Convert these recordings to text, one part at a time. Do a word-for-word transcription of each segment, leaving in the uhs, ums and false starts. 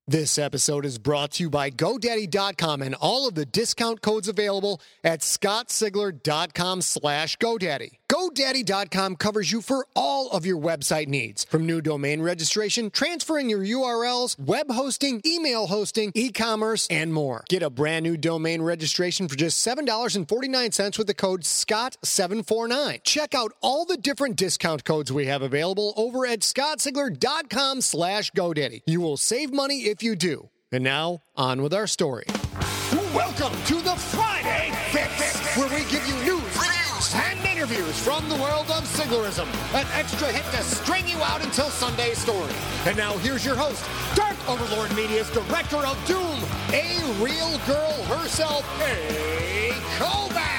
This episode is brought to you by GoDaddy dot com and all of the discount codes available at scottsigler dot com slash GoDaddy. GoDaddy dot com covers you for all of your website needs, from new domain registration, transferring your U R Ls, web hosting, email hosting, e-commerce, and more. Get a brand new domain registration for just seven dollars and forty-nine cents with the code Scott seven forty-nine. Check out all the different discount codes we have available over at scottsigler dot com slash GoDaddy. You will save money if you do. And now, on with our story. Welcome to the Friday Fix, where we give you news, reviews, and interviews from the world of Siglerism. An extra hit to string you out until Sunday's story. And now here's your host, Dark Overlord Media's Director of Doom, a real girl herself, A. Kovacs.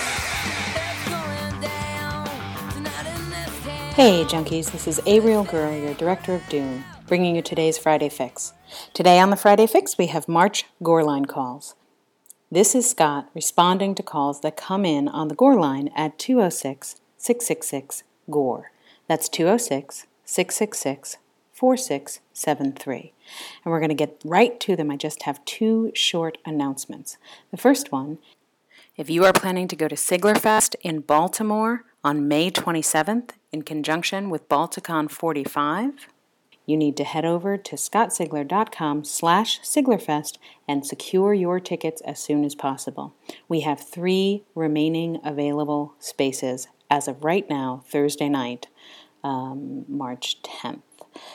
Hey junkies, this is A Real Girl, your Director of Doom, bringing you today's Friday Fix. Today on the Friday Fix, we have March Gore Line calls. This is Scott responding to calls that come in on the Gore Line at two oh six, six six six, G O R E. That's two oh six, six six six, four six seven three. And we're going to get right to them. I just have two short announcements. The first one, if you are planning to go to Siglerfest in Baltimore on May twenty-seventh in conjunction with Balticon forty-five, you need to head over to scottsigler dot com slash Siglerfest and secure your tickets as soon as possible. We have three remaining available spaces as of right now, Thursday night, um, March tenth.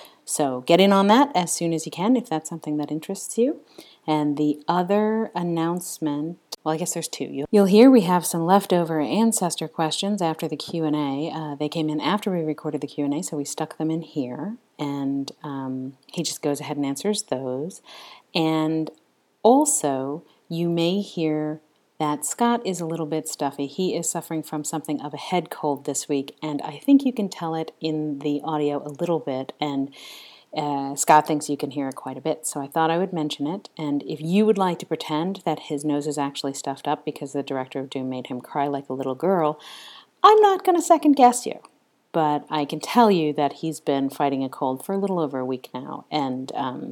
So get in on that as soon as you can if that's something that interests you. And the other announcement, well, I guess there's two. You'll hear we have some leftover ancestor questions after the Q and A. Uh, they came in after we recorded the Q and A, so we stuck them in here. And um, he just goes ahead and answers those. And also, you may hear that Scott is a little bit stuffy. He is suffering from something of a head cold this week, and I think you can tell it in the audio a little bit, and uh, Scott thinks you can hear it quite a bit, so I thought I would mention it. And if you would like to pretend that his nose is actually stuffed up because the Director of Doom made him cry like a little girl, I'm not going to second guess you. But I can tell you that he's been fighting a cold for a little over a week now, and um,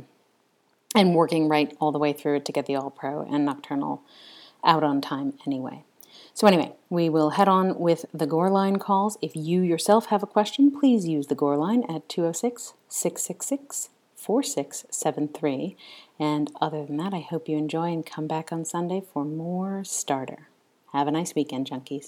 and working right all the way through it to get the All-Pro and Nocturnal out on time anyway. So anyway, we will head on with the Gore Line calls. If you yourself have a question, please use the Gore Line at two oh six, six six six, four six seven three. And other than that, I hope you enjoy and come back on Sunday for more Starter. Have a nice weekend, junkies.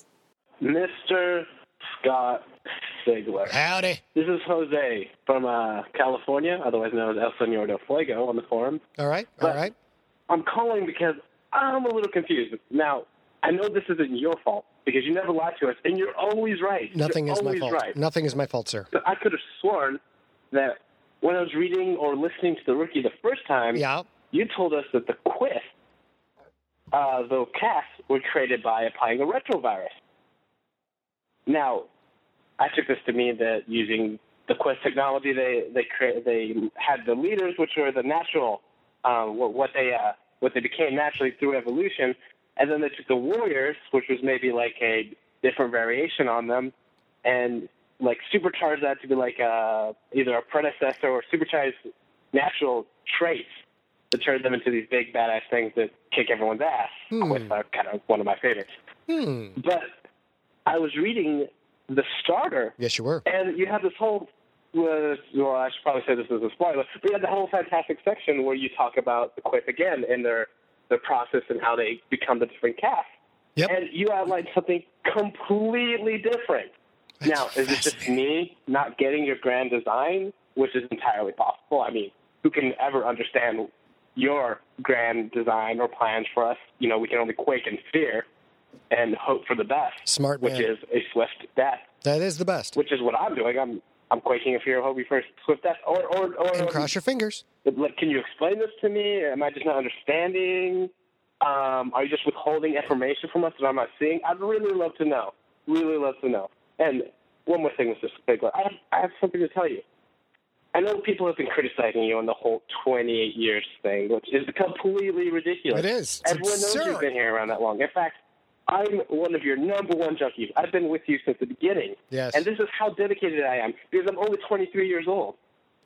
Mister Scott Sigler. Howdy. This is Jose from uh, California, otherwise known as El Señor del Fuego on the forum. All right, all but right. I'm calling because I'm a little confused. Now, I know this isn't your fault because you never lie to us, and you're always right. Nothing you're is my always fault. Right. Nothing is my fault, sir. But I could have sworn that when I was reading or listening to the Rookie the first time, Yeah. you told us that the Quith, uh, the casts, were created by applying a retrovirus. Now, I took this to mean that using the Quest technology, they they cre- they had the leaders, which were the natural, um, what, what they uh, what they became naturally through evolution, and then they took the warriors, which was maybe like a different variation on them, and like supercharged that to be like a, either a predecessor or supercharged natural traits to turn them into these big badass things that kick everyone's ass. Hmm. Quest are kind of one of my favorites. Hmm. But I was reading the starter. Yes, you were. And you have this whole, uh, well, I should probably say this is a spoiler, but you have the whole fantastic section where you talk about the Quith again and their their process and how they become the different casts. Yep. And you outlined something completely different. That's now, is it just me not getting your grand design, which is entirely possible? I mean, who can ever understand your grand design or plans for us? You know, we can only quake in fear and hope for the best. Smart man. Which is a swift death. That is the best. Which is what I'm doing. I'm I'm quaking in fear, hoping for swift death. Or, or, or, And cross your fingers. Like, can you explain this to me? Am I just not understanding? Um, are you just withholding information from us that I'm not seeing? I'd really love to know. Really love to know. And one more thing, Mister Sigler. I have, I have something to tell you. I know people have been criticizing you on the whole twenty-eight years thing, which is completely ridiculous. It is. It's Everyone absurd. knows you've been here around that long. In fact, I'm one of your number one junkies. I've been with you since the beginning. Yes. And this is how dedicated I am, because I'm only twenty-three years old.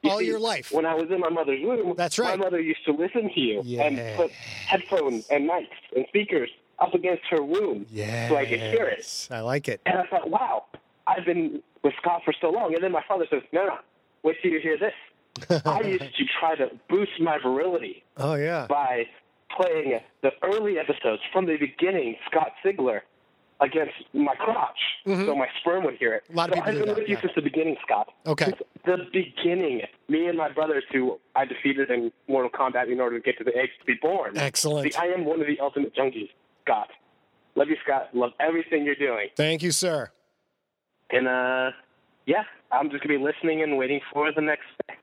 You all see, your life. When I was in my mother's womb, That's right. my mother used to listen to you Yeah. and put headphones and mics and speakers up against her womb Yes. so I could hear it. I like it. And I thought, wow, I've been with Scott for so long. And then my father says, no, no, wait till you hear this. I used to try to boost my virility Oh, yeah. by playing the early episodes from the beginning, Scott Sigler, against my crotch, Mhm. so my sperm would hear it. A lot of so people I've do been that, with you yeah. since the beginning, Scott. Okay. Since the beginning. Me and my brothers, who I defeated in Mortal Kombat in order to get to the eggs to be born. Excellent. See, I am one of the ultimate junkies, Scott. Love you, Scott. Love everything you're doing. Thank you, sir. And, uh, yeah, I'm just going to be listening and waiting for the next thing.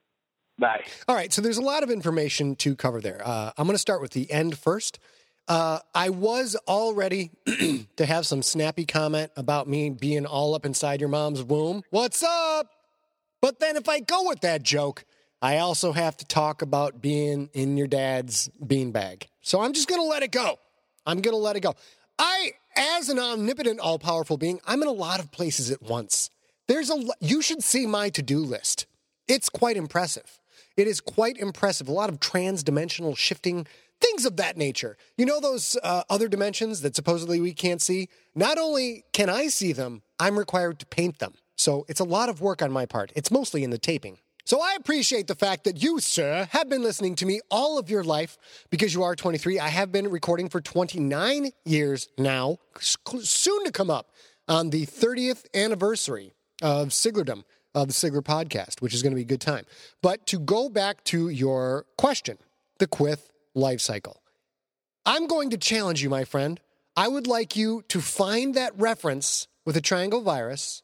Bye. All right, so there's a lot of information to cover there. Uh, I'm going to start with the end first. Uh, I was all ready to have some snappy comment about me being all up inside your mom's womb. What's up? But then if I go with that joke, I also have to talk about being in your dad's beanbag. So I'm just going to let it go. I'm going to let it go. I, as an omnipotent, all-powerful being, I'm in a lot of places at once. There's a, you should see my to-do list. It's quite impressive. It is quite impressive. A lot of trans-dimensional shifting, things of that nature. You know those uh, other dimensions that supposedly we can't see? Not only can I see them, I'm required to paint them. So it's a lot of work on my part. It's mostly in the taping. So I appreciate the fact that you, sir, have been listening to me all of your life because you are twenty-three. I have been recording for twenty-nine years now, soon to come up on the thirtieth anniversary of Siglerdom, of the Sigler podcast, which is going to be a good time. But to go back to your question, the Quith life cycle, I'm going to challenge you, my friend. I would like you to find that reference with a triangle virus,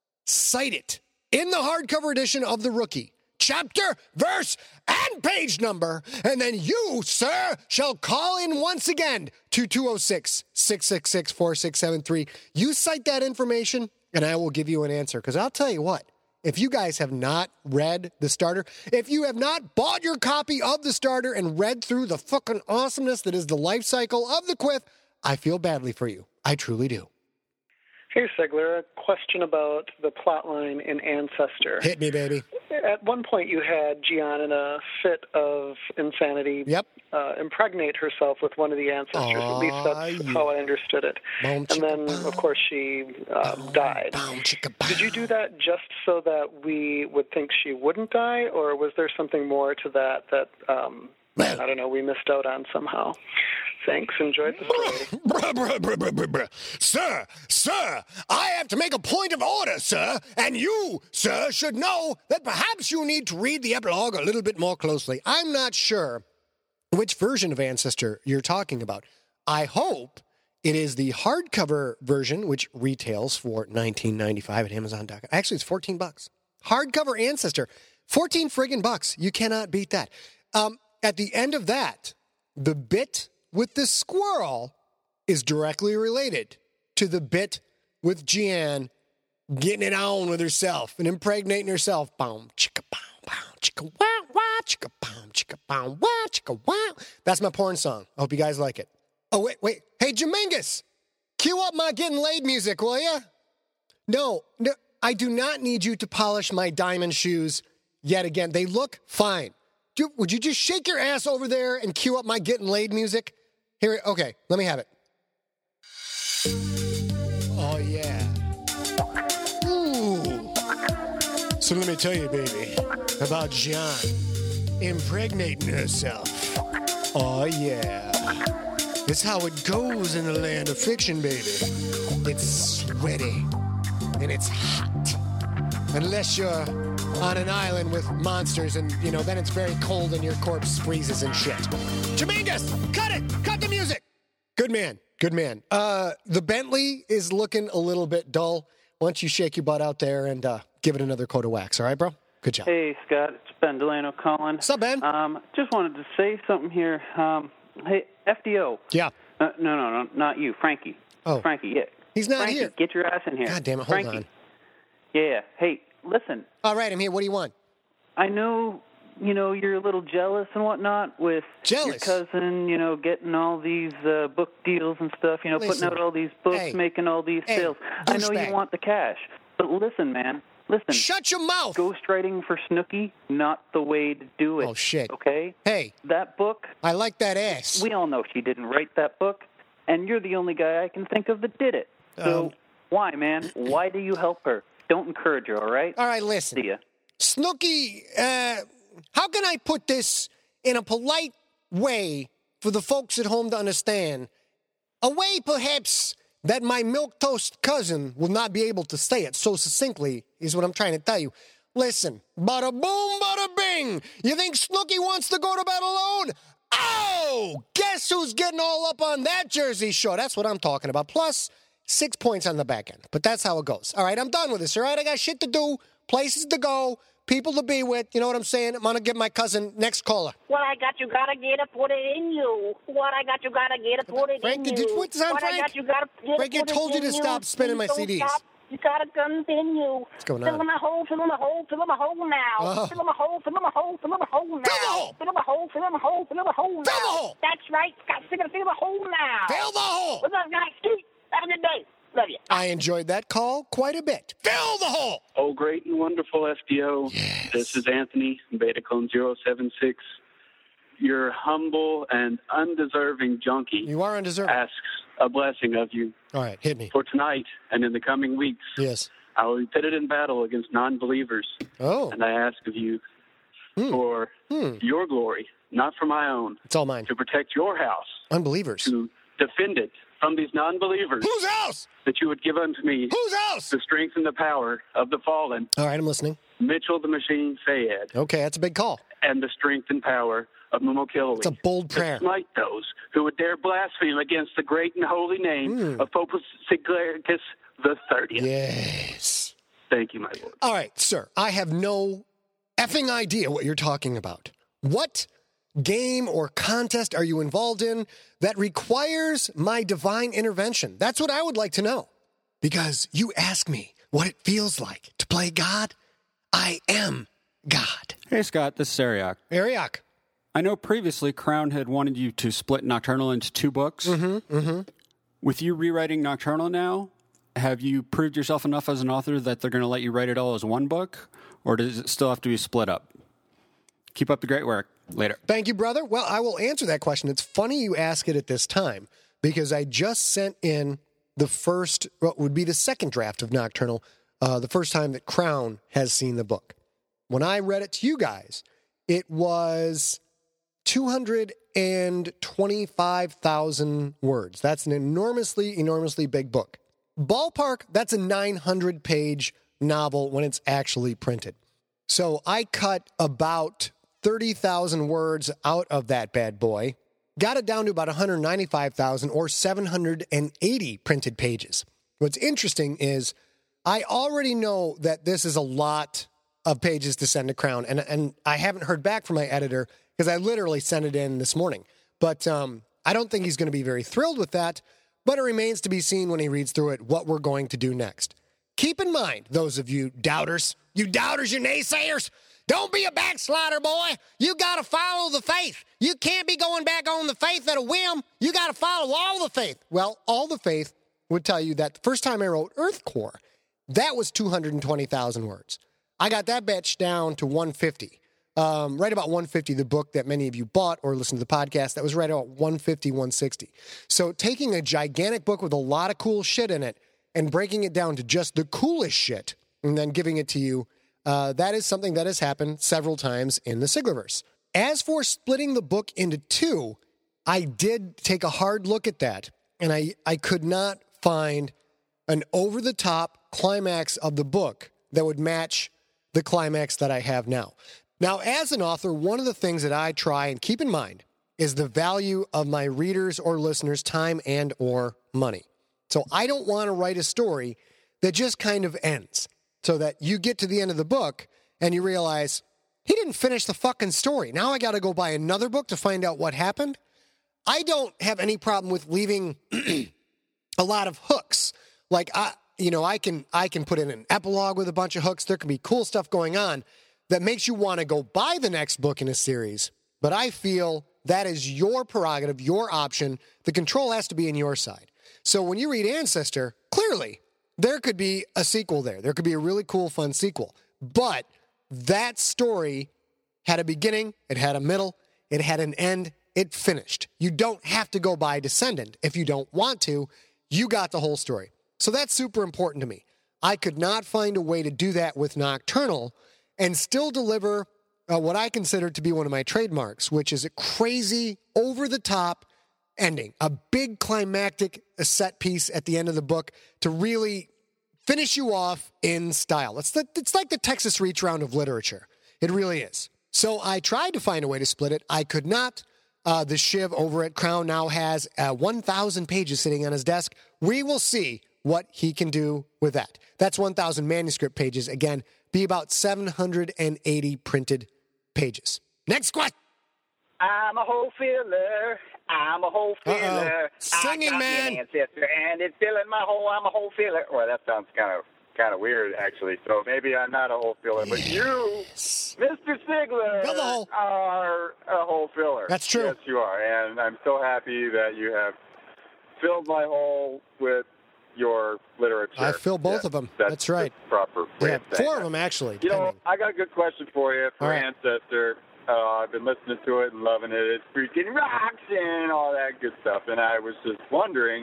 cite it in the hardcover edition of The Rookie, chapter, verse, and page number, and then you, sir, shall call in once again to two oh six, six six six, four six seven three. You cite that information, and I will give you an answer, because I'll tell you what, if you guys have not read the starter, if you have not bought your copy of the starter and read through the fucking awesomeness that is the life cycle of the Quith, I feel badly for you. I truly do. Hey, Sigler, a question about the plotline in Ancestor. Hit me, baby. At one point, you had Gian in a fit of insanity Yep. uh, impregnate herself with one of the ancestors. Aw, At least that's yeah. how I understood it. Boom, And then, chicka, of course, she um, boom, died. boom, chicka, boom. Did you do that just so that we would think she wouldn't die, or was there something more to that that, um, Well- I don't know, we missed out on somehow? Thanks. Enjoyed the story. Bruh, bruh, bruh, bruh, bruh, bruh. Sir, sir, I have to make a point of order, sir, and you, sir, should know that perhaps you need to read the epilogue a little bit more closely. I'm not sure which version of Ancestor you're talking about. I hope it is the hardcover version, which retails for nineteen ninety-five at Amazon dot com. Actually, it's fourteen bucks. Hardcover Ancestor, fourteen friggin' bucks. You cannot beat that. Um, at the end of that, the bit with the squirrel is directly related to the bit with Gian getting it on with herself and impregnating herself. Boom, chicka, bow, bow, chicka, wow, wow, chicka, bow, chicka, bow, wow, chicka, wow. That's my porn song. I hope you guys like it. Oh, wait, wait. Hey, Jamingus, cue up my getting laid music, will ya? No, no, I do not need you to polish my diamond shoes yet again. They look fine. Do, would you just shake your ass over there and cue up my getting laid music? Here, okay, let me have it. Oh, yeah. Ooh. So let me tell you, baby, about Gian impregnating herself. Oh, yeah. It's how it goes in the land of fiction, baby. It's sweaty and it's hot. Unless you're on an island with monsters and, you know, then it's very cold and your corpse freezes and shit. Jamingus, cut it! Cut the music! Good man. Good man. Uh, the Bentley is looking a little bit dull. Why don't you shake your butt out there and uh, give it another coat of wax, all right, bro? Good job. Hey, Scott. It's Ben Delano calling. What's up, Ben? Um, just wanted to say something here. Um, hey, F D O. Yeah. Uh, no, no, no, not you. Frankie. Oh. Frankie, yeah. He's not Frankie, here. Get your ass in here. God damn it, hold Frankie. on. Yeah. Hey, listen. All right, I'm here. What do you want? I know, you know, you're a little jealous and whatnot with Jealous? your cousin, you know, getting all these uh, book deals and stuff, you know, Listen. putting out all these books, Hey. making all these Hey, sales. I know douchebag. you want the cash. But listen, man, listen. Shut your mouth. Ghostwriting for Snooki, not the way to do it. Oh, shit. Okay? Hey. That book. I like that ass. We all know she didn't write that book, and you're the only guy I can think of that did it. So Um, why, man? Why do you help her? Don't encourage her, all right? All right, listen. See ya. Snooki, uh, how can I put this in a polite way for the folks at home to understand? A way, perhaps, that my milquetoast cousin will not be able to say it so succinctly is what I'm trying to tell you. Listen, bada boom, bada bing. You think Snooki wants to go to bed alone? Oh, guess who's getting all up on that Jersey Shore? That's what I'm talking about. Plus, six points on the back end. But that's how it goes. All right, I'm done with this, all right? I got shit to do, places to go, people to be with. You know what I'm saying? I'm going to get my cousin next caller. What I got, you gotta get to put it in you. What I got, you gotta get to put it Frank, in did you. you put this on, what Frank? I got, you gotta get Frank, to I put told it you to in stop spinning my Please C Ds. don't stop. You gotta continue. What's going Fill on? in a hole, fill in a hole, fill in a hole now. Oh. Fill in a hole, fill in a hole, fill in a hole now. Fill the hole. Fill in a hole, fill in a hole, fill in a hole now. Fill the hole. That's right. Got to fill the hole now. Fill the hole. What's up, guys? Have a good day. Love you. I enjoyed that call quite a bit. Fill the hole. Oh, great and wonderful F D O. Yes. This is Anthony, Betaclone zero seven six. Your humble and undeserving junkie You are undeserving. asks a blessing of you All right, hit me. for tonight and in the coming weeks. Yes. I will be pitted in battle against non-believers, Oh, and I ask of you for Hmm. your glory, not for my own, it's all mine. to protect your house, Unbelievers. to defend it from these non-believers, Whose house? that you would give unto me Whose house? the strength and the power of the fallen, All right, I'm listening. Mitchell the Machine Fayed, Okay, that's a big call. and the strength and power of Momo Killowy. It's a bold prayer. To smite those who would dare blaspheme against the great and holy name Mm. of Popus Siglaricus the thirtieth. Yes. Thank you, my lord. All right, sir, I have no effing idea what you're talking about. What game or contest are you involved in that requires my divine intervention? That's what I would like to know. Because you ask me what it feels like to play God. I am God. Hey, Scott, this is Ariak. Ariak. I know previously Crown had wanted you to split Nocturnal into two books. Mm-hmm, mm-hmm. With you rewriting Nocturnal now, have you proved yourself enough as an author that they're going to let you write it all as one book? Or does it still have to be split up? Keep up the great work. Later. Thank you, brother. Well, I will answer that question. It's funny you ask it at this time because I just sent in the first, what would be the second draft of Nocturnal, uh, the first time that Crown has seen the book. When I read it to you guys, it was two hundred twenty-five thousand words. That's an enormously, enormously big book. Ballpark, that's a nine hundred page novel when it's actually printed. So I cut about thirty thousand words out of that bad boy, got it down to about one hundred ninety-five thousand or seven hundred eighty printed pages. What's interesting is I already know that this is a lot of pages to send to Crown, and, and I haven't heard back from my editor because I literally sent it in this morning. But um, I don't think he's going to be very thrilled with that, but it remains to be seen when he reads through it what we're going to do next. Keep in mind, those of you doubters, you doubters, you naysayers, don't be a backslider, boy. You got to follow the faith. You can't be going back on the faith at a whim. You got to follow all the faith. Well, all the faith would tell you that the first time I wrote Earth Core, that was two hundred twenty thousand words. I got that bitch down to one hundred fifty. Um, right about one hundred fifty, the book that many of you bought or listened to the podcast, that was right about one hundred fifty, one hundred sixty. So taking a gigantic book with a lot of cool shit in it and breaking it down to just the coolest shit and then giving it to you, uh, that is something that has happened several times in the Siglerverse. As for splitting the book into two, I did take a hard look at that, and I, I could not find an over-the-top climax of the book that would match the climax that I have now. Now, as an author, one of the things that I try and keep in mind is the value of my readers' or listeners' time and or money. So I don't want to write a story that just kind of ends so that you get to the end of the book and you realize, he didn't finish the fucking story. Now I got to go buy another book to find out what happened. I don't have any problem with leaving a lot of hooks. Like, I, you know, I can I can put in an epilogue with a bunch of hooks. There can be cool stuff going on that makes you want to go buy the next book in a series. But I feel that is your prerogative, your option. The control has to be on your side. So when you read Ancestor, clearly there could be a sequel there. There could be a really cool, fun sequel. But that story had a beginning, it had a middle, it had an end, it finished. You don't have to go by Descendant if you don't want to. You got the whole story. So that's super important to me. I could not find a way to do that with Nocturnal and still deliver uh, what I consider to be one of my trademarks, which is a crazy, over-the-top ending. A big climactic set piece at the end of the book to really finish you off in style. It's, the, it's like the Texas Reach Round of literature. It really is. So I tried to find a way to split it. I could not. Uh, the Shiv over at Crown now has uh, one thousand pages sitting on his desk. We will see what he can do with that. That's one thousand manuscript pages. Again, be about seven hundred eighty printed pages. Next question. I'm a whole filler. I'm a whole filler. Uh-oh. Singing, I got man. An ancestor, and it's filling my whole. I'm a whole filler. Well, that sounds kind of kind of weird, actually. So maybe I'm not a whole filler, but yes. you, Mister Sigler, Fill the hole. are a whole filler. That's true. Yes, you are. And I'm so happy that you have filled my hole with your literature. I fill both yes, of them. That's, That's right. the proper way Yeah, of saying four that. of them, actually. You know, pending. I got a good question for you for All right. Ancestor. Uh, I've been listening to it and loving it. It freaking rocks and all that good stuff. And I was just wondering,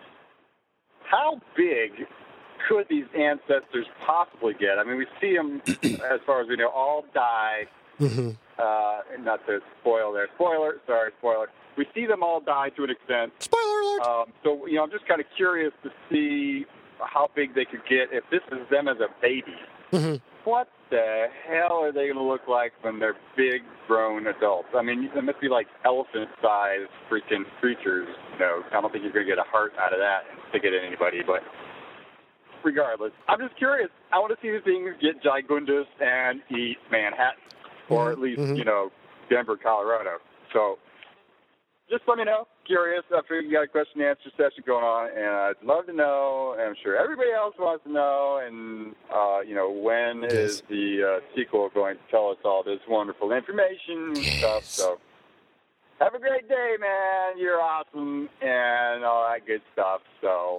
how big could these ancestors possibly get? I mean, we see them, as far as we know, all die. Mm-hmm. Uh, and not to spoil their spoiler, sorry, spoiler. We see them all die to an extent. Spoiler alert! Um, so, you know, I'm just kind of curious to see how big they could get if this is them as a baby. Mm-hmm. What the hell are they going to look like when they're big, grown adults? I mean, they must be like elephant-sized freaking creatures. You know, I don't think you're going to get a heart out of that and stick it in anybody, but regardless, I'm just curious. I want to see the things get gigundous and eat Manhattan, or at least, mm-hmm. you know, Denver, Colorado. So just let me know. Curious. I figured you got a question and answer session going on, and I'd love to know, and I'm sure everybody else wants to know, and, uh, you know, when yes. is the uh, sequel going to tell us all this wonderful information and yes. stuff. So have a great day, man. You're awesome, and all that good stuff. So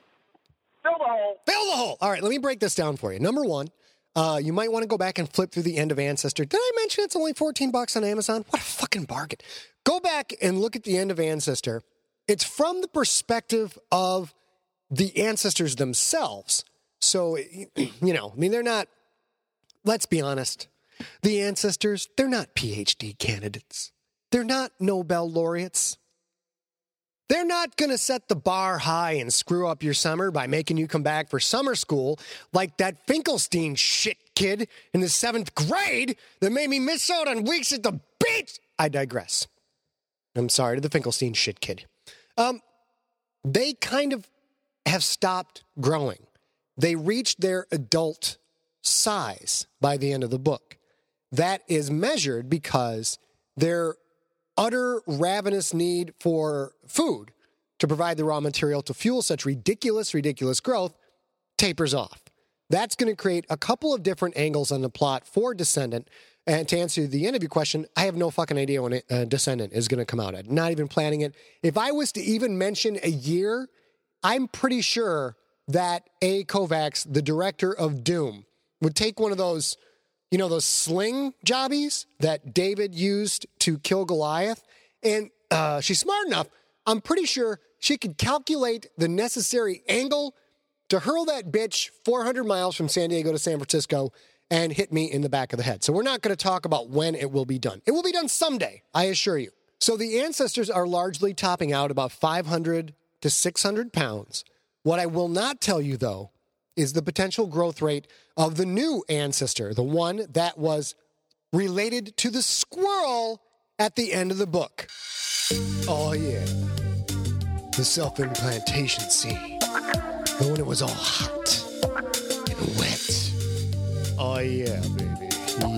fill the hole. Fill the hole. All right, let me break this down for you. Number one, uh, you might want to go back and flip through the end of Ancestor. Did I mention it's only fourteen bucks on Amazon? What a fucking bargain. Go back and look at the end of Ancestor. It's from the perspective of the ancestors themselves. So, you know, I mean, they're not, let's be honest, the ancestors, they're not P H D candidates. They're not Nobel laureates. They're not going to set the bar high and screw up your summer by making you come back for summer school like that Finkelstein shit kid in the seventh grade that made me miss out on weeks at the beach. I digress. I'm sorry to the Finkelstein shit kid. Um, they kind of have stopped growing. They reached their adult size by the end of the book. That is measured because their utter ravenous need for food to provide the raw material to fuel such ridiculous, ridiculous growth tapers off. That's going to create a couple of different angles on the plot for Descendant. And to answer the interview question, I have no fucking idea when uh, Descendant is going to come out. I'm not even planning it. If I was to even mention a year, I'm pretty sure that A. Kovacs, the director of Doom, would take one of those, you know, those sling jobbies that David used to kill Goliath. And uh, she's smart enough. I'm pretty sure she could calculate the necessary angle to hurl that bitch four hundred miles from San Diego to San Francisco and hit me in the back of the head. So we're not going to talk about when it will be done. It will be done someday, I assure you. So the ancestors are largely topping out about five hundred to six hundred pounds. What I will not tell you, though, is the potential growth rate of the new ancestor, the one that was related to the squirrel at the end of the book. Oh, yeah. The self-implantation scene. And when it was all hot and wet. Oh, yeah, baby.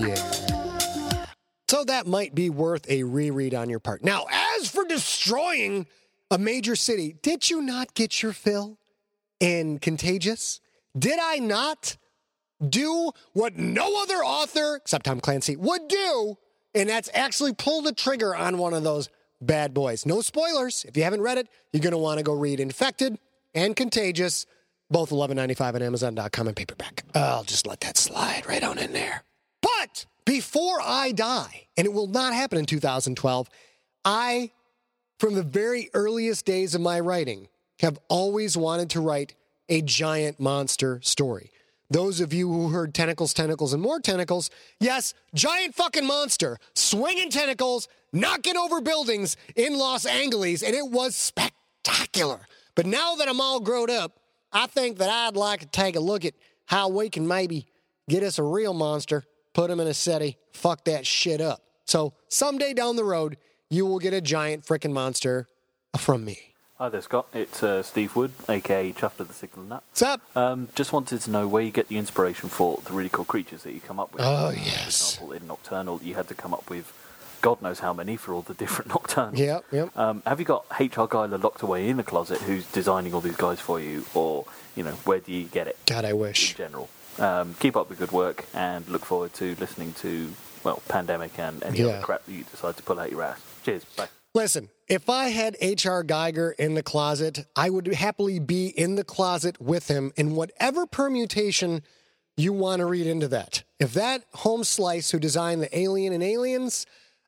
Yeah. So that might be worth a reread on your part. Now, as for destroying a major city, did you not get your fill in Contagious? Did I not do what no other author, except Tom Clancy, would do? And that's actually pull the trigger on one of those bad boys. No spoilers. If you haven't read it, you're going to want to go read Infected and Contagious Both eleven ninety-five on Amazon dot com and paperback. I'll just let that slide right on in there. But before I die, and it will not happen in two thousand twelve, I, from the very earliest days of my writing, have always wanted to write a giant monster story. Those of you who heard Tentacles, Tentacles, and More Tentacles, yes, giant fucking monster, swinging tentacles, knocking over buildings in Los Angeles, and it was spectacular. But now that I'm all grown up, I think that I'd like to take a look at how we can maybe get us a real monster, put him in a city, fuck that shit up. So someday down the road, you will get a giant frickin' monster from me. Hi there, Scott. It's uh, Steve Wood, a k a. Chuffler the Signal Nut. What's up? Um, just wanted to know where you get the inspiration for the really cool creatures that you come up with. Oh, uh, yes. For example, in Nocturnal, you had to come up with God knows how many for all the different Nocturnals. Yep, yep. Um, have you got H R Geiler locked away in the closet who's designing all these guys for you? Or, you know, where do you get it? God, I wish. In general. Um, keep up the good work and look forward to listening to, well, Pandemic and any Yeah. other crap that you decide to pull out your ass. Cheers. Bye. Listen, if I had H R Geiger in the closet, I would happily be in the closet with him in whatever permutation you want to read into that. If that Home Slice who designed the Alien and Aliens,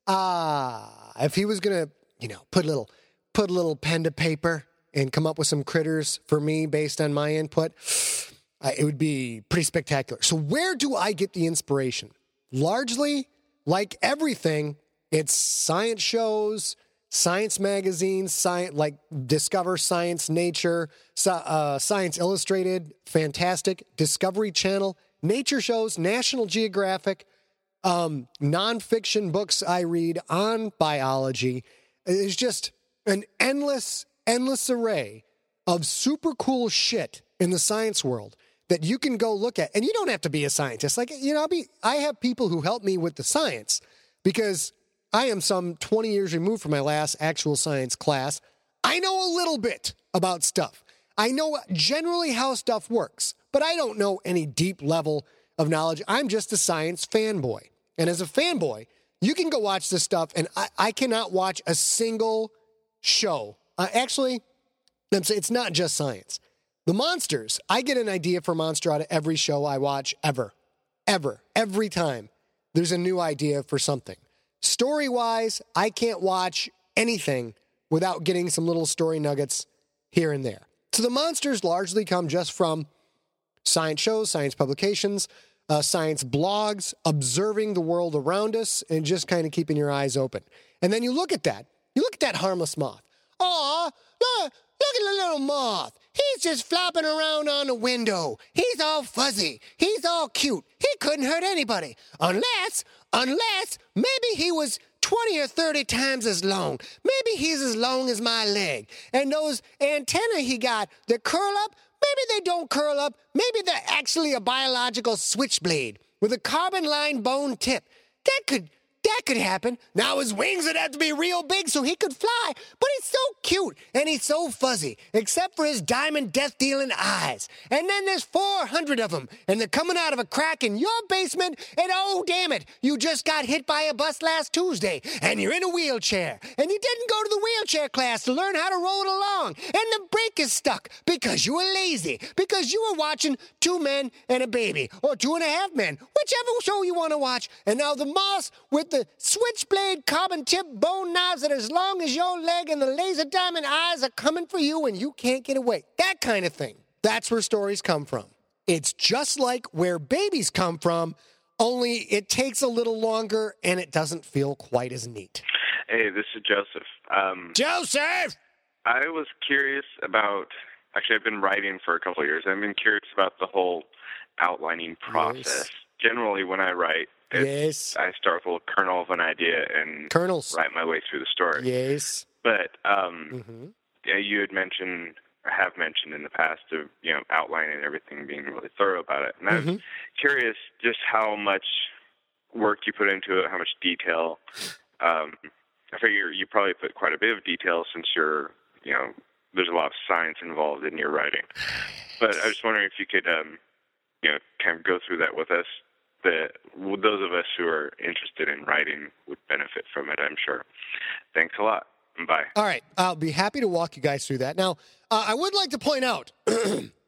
ah, uh, if he was going to, you know, put a little, put a little pen to paper and come up with some critters for me based on my input, uh, it would be pretty spectacular. So where do I get the inspiration? Largely, like everything, it's science shows, science magazines, science, like Discover Science, Nature, uh, Science Illustrated, fantastic, Discovery Channel, nature shows, National Geographic, um, nonfiction books I read on biology. It's just an endless, endless array of super cool shit in the science world that you can go look at. And you don't have to be a scientist. Like, you know, I'll be, I have people who help me with the science because I am some twenty years removed from my last actual science class. I know a little bit about stuff. I know generally how stuff works, but I don't know any deep level of knowledge. I'm just a science fanboy. And as a fanboy, you can go watch this stuff, and I, I cannot watch a single show. Uh, actually, it's not just science. The monsters, I get an idea for monster out of every show I watch ever. Ever. Every time. There's a new idea for something. Story-wise, I can't watch anything without getting some little story nuggets here and there. So the monsters largely come just from science shows, science publications, uh, science blogs, observing the world around us, and just kind of keeping your eyes open. And then you look at that. You look at that harmless moth. Aw, look, look at the little moth. He's just flopping around on the window. He's all fuzzy. He's all cute. He couldn't hurt anybody. Unless, unless, maybe he was twenty or thirty times as long. Maybe he's as long as my leg. And those antennae he got that curl up, maybe they don't curl up. Maybe they're actually a biological switchblade with a carbon-lined bone tip. That could... That could happen. Now his wings would have to be real big so he could fly, but he's so cute and he's so fuzzy, except for his diamond death-dealing eyes. And then there's four hundred of them, and they're coming out of a crack in your basement, and oh, damn it, you just got hit by a bus last Tuesday, and you're in a wheelchair, and you didn't go to the wheelchair class to learn how to roll it along, and the brake is stuck because you were lazy, because you were watching Two Men and a Baby, or Two and a Half Men, whichever show you want to watch, and now the moss with the switchblade carbon tip bone knives that are as long as your leg and the laser diamond eyes are coming for you and you can't get away. That kind of thing. That's where stories come from. It's just like where babies come from, only it takes a little longer and it doesn't feel quite as neat. Hey, this is Joseph. Um, Joseph! I was curious about, actually I've been writing for a couple of years. I've been curious about the whole outlining process. Yes. Generally when I write, yes. I start with a little kernel of an idea and Kernels. write my way through the story. Yes. But um, mm-hmm. yeah, you had mentioned, or have mentioned in the past, of you know outlining everything, being really thorough about it. And mm-hmm. I was curious just how much work you put into it, how much detail. Um, I figure you probably put quite a bit of detail since you're, you know, there's a lot of science involved in your writing. But I was wondering if you could, um, you know, kind of go through that with us. That those of us who are interested in writing would benefit from it, I'm sure. Thanks a lot. Bye. All right. I'll be happy to walk you guys through that. Now, uh, I would like to point out,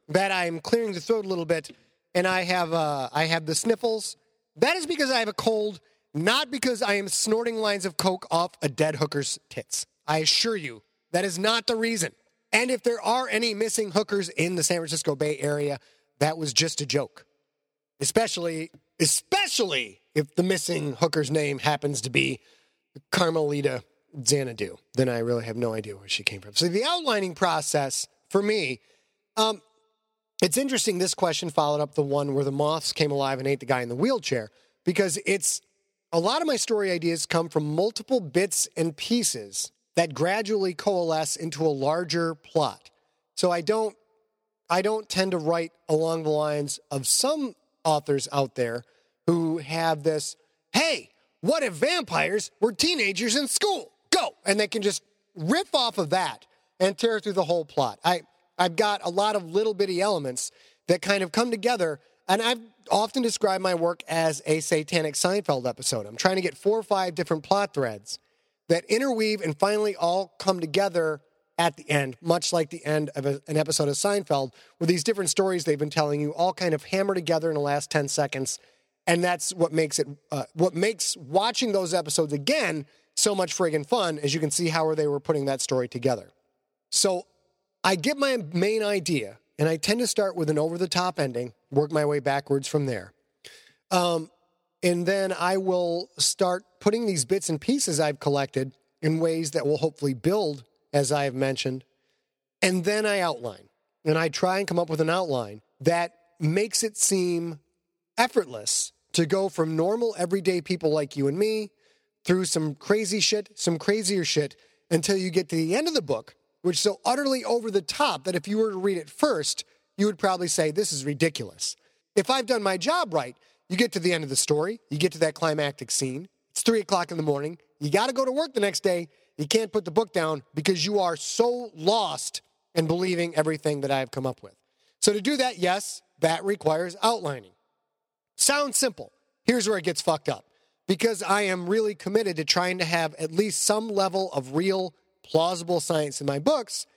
that I'm clearing the throat a little bit and I have uh, I have the sniffles, that is because I have a cold, not because I am snorting lines of coke off a dead hooker's tits. I assure you, that is not the reason. And if there are any missing hookers in the San Francisco Bay Area, that was just a joke. Especially, especially if the missing hooker's name happens to be Carmelita Xanadu. Then I really have no idea where she came from. So the outlining process, for me, um, it's interesting this question followed up the one where the moths came alive and ate the guy in the wheelchair, because it's a lot of my story ideas come from multiple bits and pieces that gradually coalesce into a larger plot. So I don't I don't tend to write along the lines of some authors out there who have this, hey, what if vampires were teenagers in school? Go! And they can just riff off of that and tear through the whole plot. I, I've got a lot of little bitty elements that kind of come together, and I've often described my work as a satanic Seinfeld episode. I'm trying to get four or five different plot threads that interweave and finally all come together at the end, much like the end of a, an episode of Seinfeld, where these different stories they've been telling you all kind of hammer together in the last ten seconds. And that's what makes it, uh, what makes watching those episodes again so much friggin' fun, as you can see how they were putting that story together. So I get my main idea, and I tend to start with an over-the-top ending, work my way backwards from there. Um, and then I will start putting these bits and pieces I've collected in ways that will hopefully build, as I have mentioned. And then I outline. And I try and come up with an outline that makes it seem effortless to go from normal, everyday people like you and me through some crazy shit, some crazier shit, until you get to the end of the book, which is so utterly over the top that if you were to read it first, you would probably say, this is ridiculous. If I've done my job right, you get to the end of the story, you get to that climactic scene, it's three o'clock in the morning, you got to go to work the next day, you can't put the book down because you are so lost in believing everything that I've come up with. So to do that, yes, that requires outlining. Sounds simple. Here's where it gets fucked up. Because I am really committed to trying to have at least some level of real, plausible science in my books,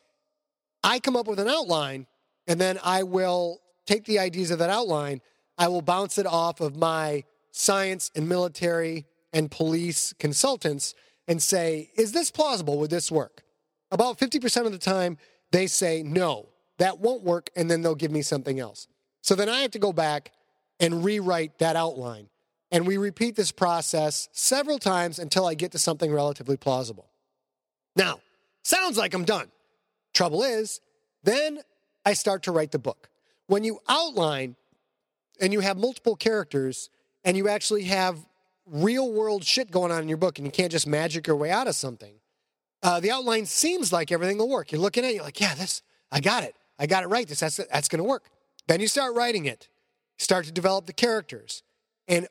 I come up with an outline, and then I will take the ideas of that outline, I will bounce it off of my science and military and police consultants and say, is this plausible? Would this work? About fifty percent of the time, they say, no, that won't work, and then they'll give me something else. So then I have to go back and rewrite that outline. And we repeat this process several times until I get to something relatively plausible. Now, sounds like I'm done. Trouble is, then I start to write the book. When you outline and you have multiple characters and you actually have real world shit going on in your book and you can't just magic your way out of something, uh, the outline seems like everything will work. You're looking at it, you're like, yeah, this, I got it. I got it right. This, that's, that's going to work. Then you start writing it. You start to develop the characters. And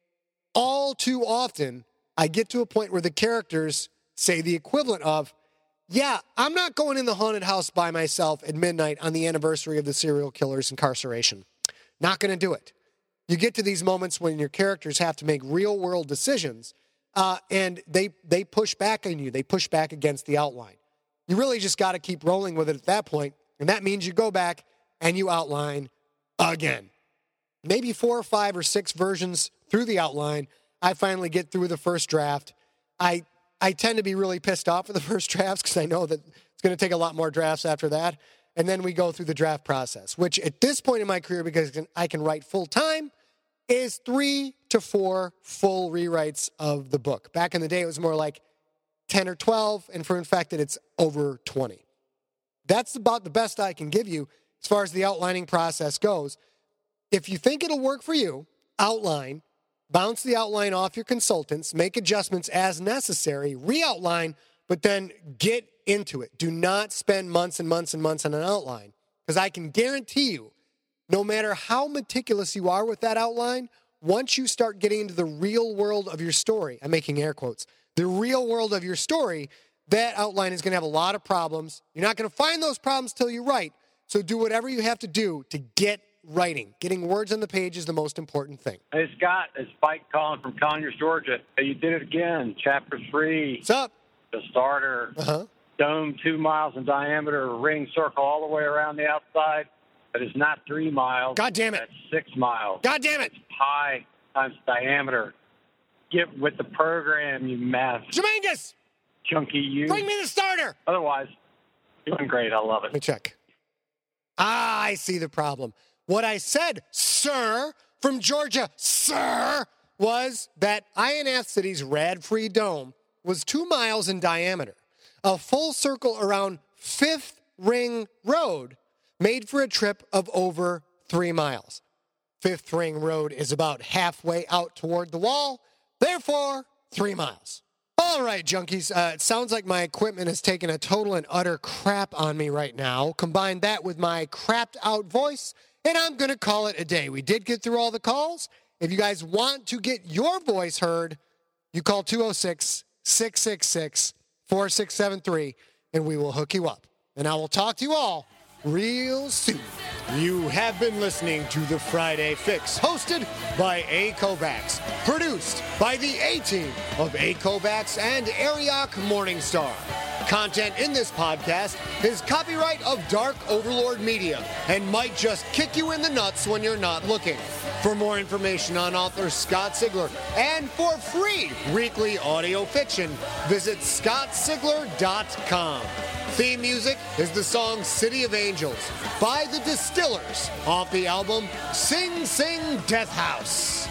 all too often, I get to a point where the characters say the equivalent of, yeah, I'm not going in the haunted house by myself at midnight on the anniversary of the serial killer's incarceration. Not going to do it. You get to these moments when your characters have to make real-world decisions, uh, and they they push back on you. They push back against the outline. You really just got to keep rolling with it at that point, and that means you go back and you outline again. Maybe four or five or six versions through the outline, I finally get through the first draft. I I tend to be really pissed off with the first drafts because I know that it's going to take a lot more drafts after that. And then we go through the draft process, which at this point in my career, because I can write full time, is three to four full rewrites of the book. Back in the day, it was more like ten or twelve, and for Infected, it's over twenty. That's about the best I can give you as far as the outlining process goes. If you think it'll work for you, outline, bounce the outline off your consultants, make adjustments as necessary, re-outline, but then get into it. Do not spend months and months and months on an outline, because I can guarantee you, no matter how meticulous you are with that outline, once you start getting into the real world of your story, I'm making air quotes, the real world of your story, that outline is going to have a lot of problems. You're not going to find those problems till you write, so do whatever you have to do to get writing. Getting words on the page is the most important thing. Hey, Scott, it's Spike calling from Conyers, Georgia. Hey, you did it again. Chapter three. What's up? The starter. Uh-huh. Dome two miles in diameter, ring circle all the way around the outside. That is not three miles. God damn it. That's six miles. God damn it. It's pi times diameter. Get with the program, you math. Jermaine, Chunky you. bring me the starter. Otherwise, doing great. I love it. Let me check. Ah, I see the problem. What I said, sir, from Georgia, sir, was that I N F City's Rad-Free Dome was two miles in diameter. A full circle around Fifth Ring Road made for a trip of over three miles. Fifth Ring Road is about halfway out toward the wall, therefore, three miles. All right, junkies, uh, it sounds like my equipment has taken a total and utter crap on me right now. Combine that with my crapped out voice, and I'm going to call it a day. We did get through all the calls. If you guys want to get your voice heard, you call two oh six, six six six, four six seven three, and we will hook you up. And I will talk to you all real soon. You have been listening to The Friday Fix, hosted by A. Kovacs, produced by the A-Team of A. Kovacs and Ariok Morningstar. Content in this podcast is copyright of Dark Overlord Media and might just kick you in the nuts when you're not looking. For more information on author Scott Sigler and for free weekly audio fiction, visit scott sigler dot com. Theme music is the song City of Angels by The Distillers off the album Sing Sing Death House.